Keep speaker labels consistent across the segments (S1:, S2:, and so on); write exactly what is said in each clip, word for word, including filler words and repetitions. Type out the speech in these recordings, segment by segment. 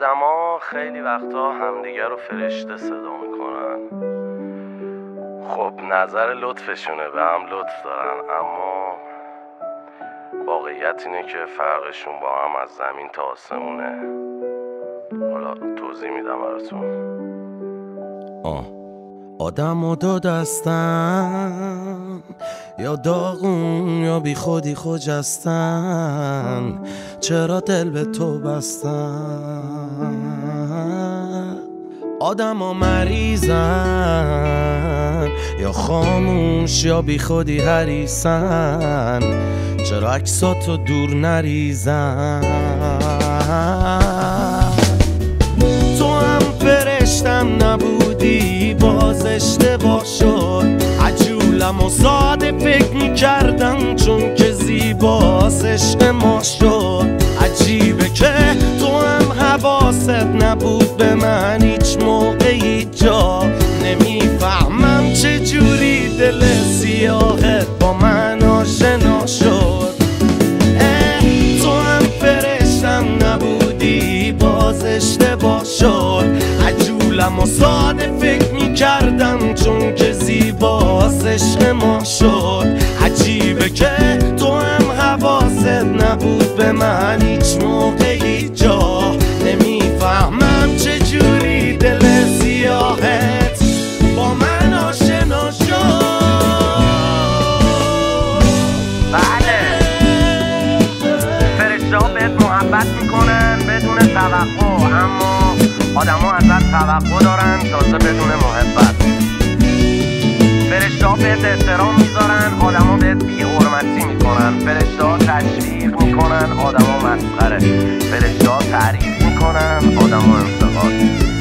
S1: آدما خیلی وقتا همدیگه رو فرشته صدا میکنن. خب نظر لطفشونه، به هم لطف دارن، اما واقعیت اینه که فرقشون با هم از زمین تا آسمونه. حالا توضیح میدم براتون. آه آدم و دو دستن، یا داغون یا بی خودی خجستن، چرا دل به تو بستن؟ آدم ها مریضن، یا خاموش یا بی خودی حریصن، چرا عکساتو دور نریزن؟ تو هم فرشتم نبودی، باز اشتباه شد. عجولم و ساده فکر میکردم چون که زیباست عشق ما شد. عجیبه که تو هم حواست نبود به من هیچ موقعی جا. نمیفهمم چجوری دل سیاهت با من آشنا شد. تو هم فرشتم نبودی، باز اشتباه شد. عجولم و ساده فکر میکردم چون که زیباست عشق ما شد. عجیبه که تو هم حواست نبود به من هیچ موقعی جا. نمیفهمم چجوری دل سیاهت با من آشنا شد. بله، فرشته‌ها بهت محبت میکنن بدون توقع، اما آدم ها ازت توقع دارن تازه بدون محبت. فرشته‌ها بهت احترام میذارن، آدم ها بهت بی حرمتی میکنن. فرشته‌ها تشویق میکنن، آدم ها مسخره. فرشته‌ها تعریف میکنن، آدم ها انتقاد.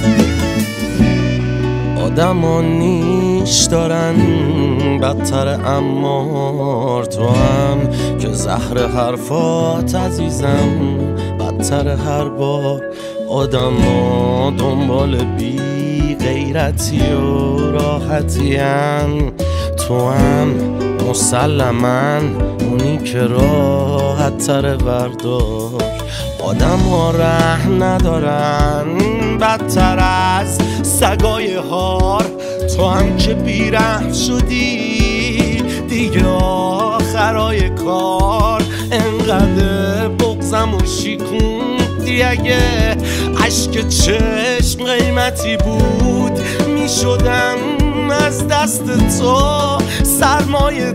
S1: آدم ها نیش دارن بدتر امار، تو هم که زهر حرفات عزیزم بدتر هر بار. آدم ها دنبال بی غیرتی و راحتی هن، تو هم مسلماً اونی که راحت تر بردار. آدم ها رحم ندارن بدتر از سگای هار، تو هم که بیرحم شدی دیگه آخرای کار. انقدر بغضم و شیکوندی، اگه عشق چشم قیمتی بود میشدم از دست تو سرمایه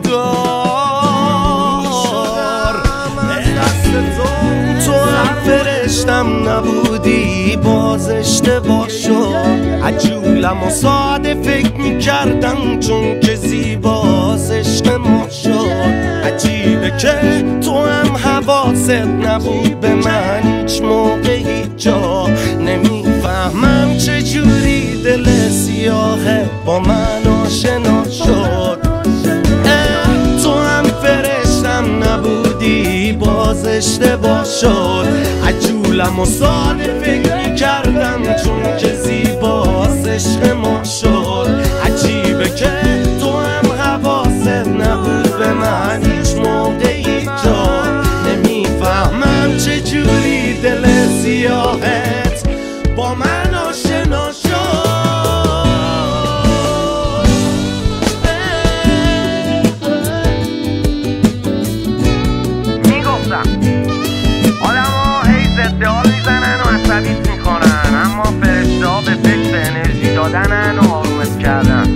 S1: دار. تو هم فرشتم نبودی، باز اشتباه شد. عجولم و ساده فکر میکردم چون که زیباست عشق ما شد. عجیبه که تو هم حواست نبود به من هیچ موقعی جا. نمیفهمم چجوری دل سیاهه با من آشنا شد. تو هم فرشتم نبودی، باز اشتباه شد. عجولم و ساده فکر میکردم چون که زیباست عشق ما شد. عجیبه که تو هم حواست نبود به من هیچ موقعی جا. نمیفهمم چجوری دل سیاهت با من آشنا شد. ادعال میزنن و عصبیت میکنن، اما فرشته‌ها به فکر انرژی دادنن و آرومت کردن.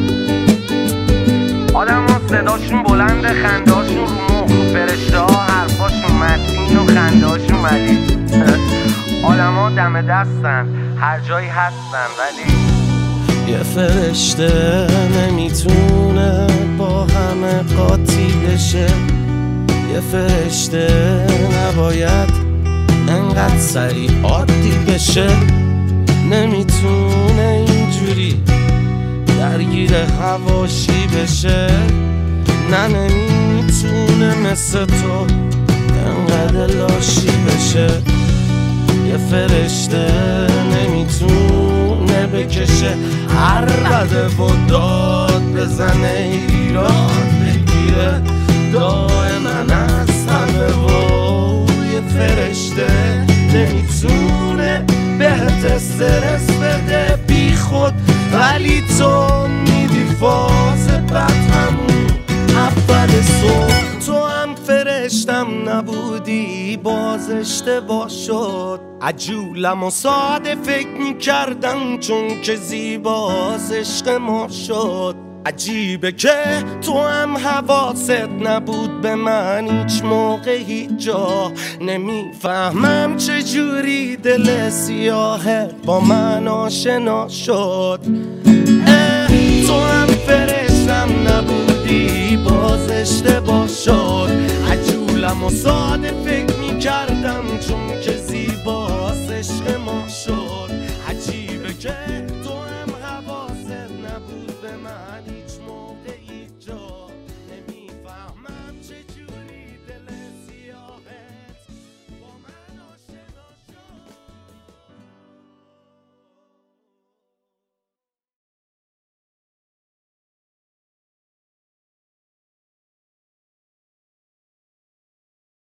S1: آدم ها صداشون بلند، خندهاشون رو مخ. فرشته‌ها حرفاشون متین و خندهاشون ملیح. آدم ها دم دستن، هر جایی هستن، ولی یه فرشته نمیتونه با همه قاطی بشه. یه فرشته نباید انقدر سریع عادی بشه. نمیتونه اینجوری درگیر حواشی بشه. نه نمیتونه مثل تو انقدر لاشی بشه. یه فرشته نمیتونه بکشه هر بده و داد بزنه، ایراد بگیره دائما از همه. و یه فرشته نمیتونه بهت بهت استرس بده بی خود، ولی تو میدی فاز بد همون اول صبح. تو هم فرشتم نبودی باز اشتباه شد، عجولم و ساده فکر میکردم چون که زیباز عشق ما شد. عجیبه که تو هم حواست نبود به من هیچ موقع هیچ جا. نمیفهمم چجوری دل سیاهه با من آشنا شد. تو هم فرشتم نبودی باز اشتباه شد، عجولم و ساده فکر میکردم چون که زیباست عشق ما شد. عجیبه که